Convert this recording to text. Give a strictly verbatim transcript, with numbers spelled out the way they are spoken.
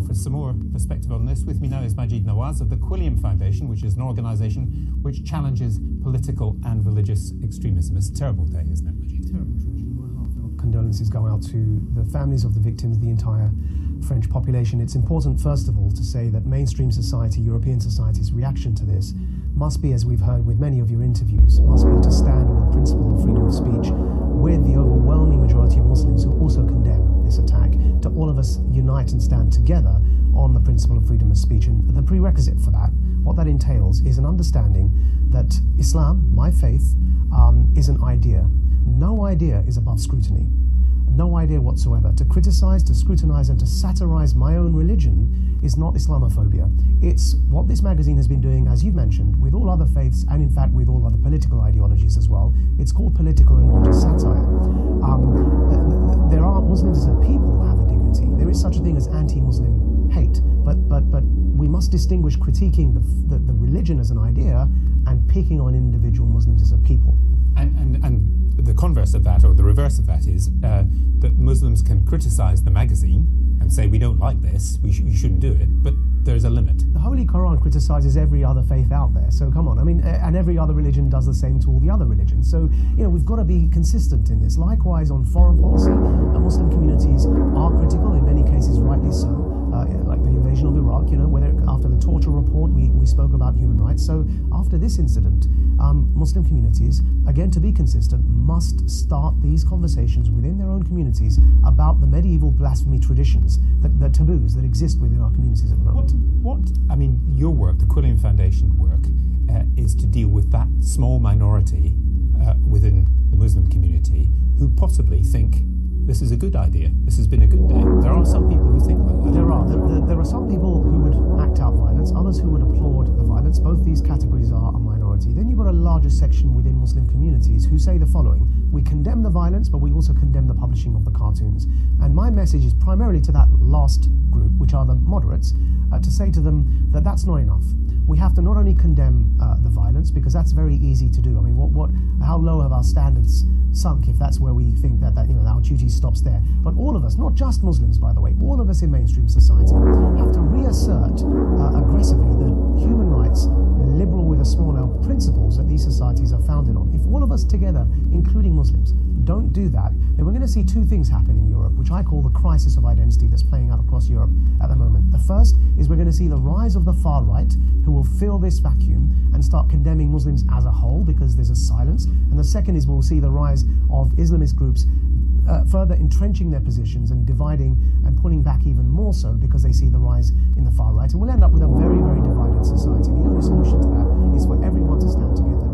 for some more perspective on this. With me now is Maajid Nawaz of the Quilliam Foundation, which is an organisation which challenges political and religious extremism. It's a terrible day, isn't it, Maajid? Terrible tragedy. My heartfelt condolences go out to the families of the victims, the entire French population. It's important, first of all, to say that mainstream society, European society's reaction to this must be, as we've heard with many of your interviews, must be to stand on the principle of freedom of speech with the overwhelming majority of Muslims who also condemn this attack, to all of us unite and stand together on the principle of freedom of speech. And the prerequisite for that, what that entails, is an understanding that Islam, my faith, um, is an idea. No idea is above scrutiny. No idea whatsoever. To criticize, to scrutinize, and to satirize my own religion is not Islamophobia. It's what this magazine has been doing, as you've mentioned, with all other faiths and in fact with all other political ideologies as well. It's called political and religious satire. Um, there are Muslims as a people have a dignity. There is such a thing as anti-Muslim hate, but but but we must distinguish critiquing the, the, the religion as an idea and picking on individual Muslims as a people. And, and, and the converse of that, or the reverse of that, is uh, that Muslims can criticize the magazine and say, we don't like this, we, sh- we shouldn't do it, but there's a limit. The Holy Quran criticizes every other faith out there, so come on. I mean, and every other religion does the same to all the other religions. So, you know, we've got to be consistent in this. Likewise, on foreign policy, uh, Muslim communities are critical, in many cases rightly so. Uh, like the invasion of Iraq, you know, whether after the torture report we, we spoke about human rights. So after this incident, um, Muslim communities, again to be consistent, must start these conversations within their own communities about the medieval blasphemy traditions, the, the taboos that exist within our communities at the moment. What, what I mean, your work, the Quilliam Foundation work, uh, is to deal with that small minority uh, within the Muslim community who possibly think this is a good idea. This has been a good day. There are some people who think like that. There are. There, there, there are some people who would act out violence, others who would applaud the violence. Both these categories are a minority. Then you've got a larger section within Muslim communities who say the following: we condemn the violence, but we also condemn the publishing of the cartoons. And my message is primarily to that last group, which are the moderates, uh, to say to them that that's not enough. We have to not only condemn uh, the violence, because that's very easy to do. I mean, what, what, how low have our standards sunk if that's where we think that, that you know, our duty stops there? But all of us, not just Muslims, by the way, all of us in mainstream society have to reassert uh, aggressively the human rights, liberal with a small L, principles that these societies are founded on. If all of us together, including Muslims, don't do that, then we're going to see two things happen in Europe, which I call the crisis of identity that's playing out across Europe at the moment. The first is we're going to see the rise of the far right, who will fill this vacuum and start condemning Muslims as a whole because there's a silence. And the second is we'll see the rise of Islamist groups uh, further entrenching their positions and dividing and pulling back even more so because they see the rise in the far right. And we'll end up with a very, very divided society. The only solution to that is for everyone to stand together